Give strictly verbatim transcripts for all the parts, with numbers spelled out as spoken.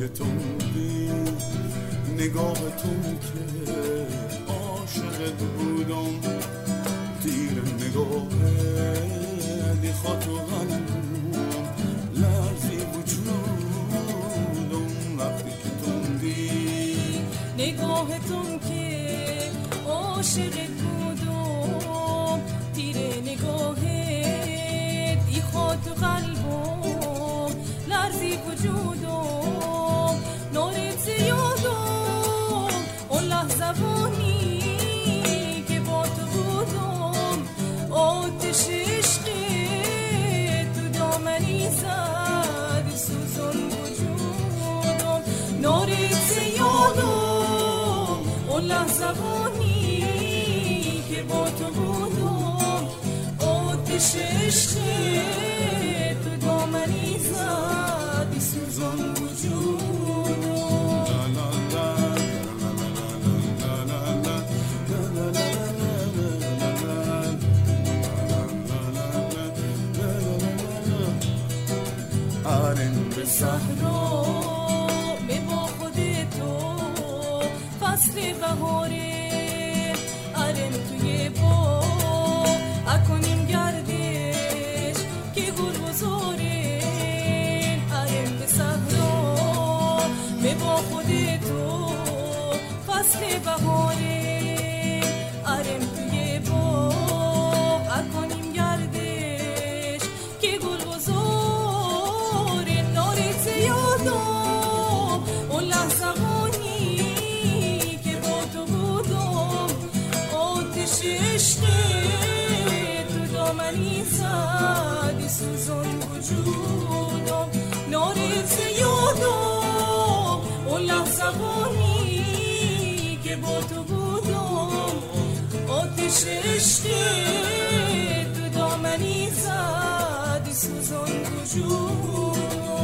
تو بودی نگاهتون که عاشقت بودم تیر نگاهه دیخواد و قلبم لرزی وجودم وقتی که تو بودی نگاهتون که عاشقت بودم تیر نگاهه دیخواد و قلبم لرزی وجودم نارت زیادم اون لحظوانی که با تو بودم آتش عشق تو دامنی زد سوزون وجودم نارت زیادم اون لحظوانی که با تو بودم آتش عشق تو دامنی زد سوزون وجودم آرن به صحرا به با خود تو فصل بهاره آرن توی با اکنیم گردش که گل بزاره آرن به صحرا به با خود تو فصل بهاره آرن توی با اکنیم گردش که گل بزاره اون لحظوانی که با تو بودم آتش عشق تو دامنی زد سوزون وجودم نارت یادم اون لحظوانی که با تو بودم آتش عشق تو دامنی زد سوزون وجودم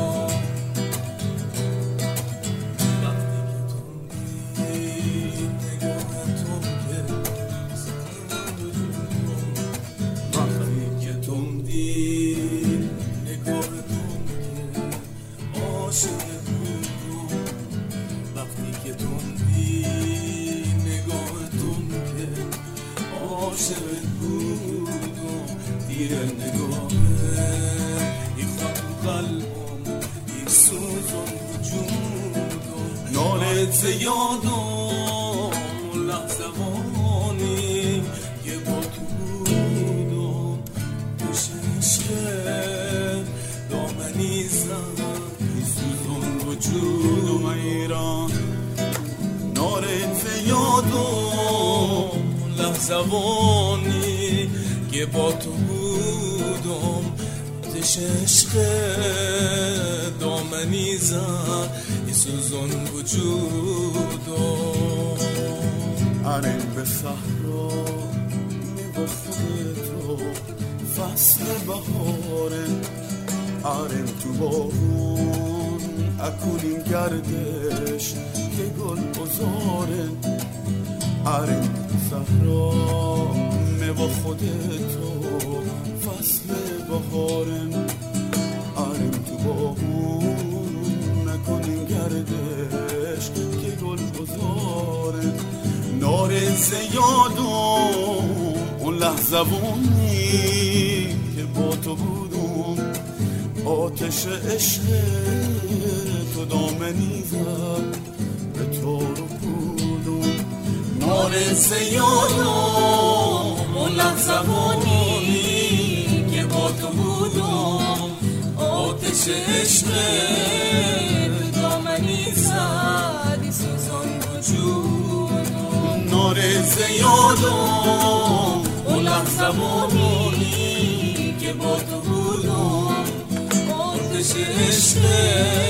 زیادم لحظوانی که با تو بودم توش عشق دامنی زد سوزون وجودم ایران نارت زیادم لحظوانی که با تو بودم توش عشق دامنی زد سوزون وجودم آرن به صحرا می با خود تو فصل بهاره آرن تو باغون اکنین گردش که گل بزاره آرن به صحرا می با خود تو فصل بهاره آرن تو باغون اکنین گردش که گل بزاره نار زیادم اون لحظوانی که با تو بودم آتش عشق تو دامنی زد به تو رو بودم نار زیادم اون لحظوانی که با تو بودم آتش عشق تو دامنی زد سوزان وجودم نار زیادم اون لحظوانی که با تو بودم آتش عشق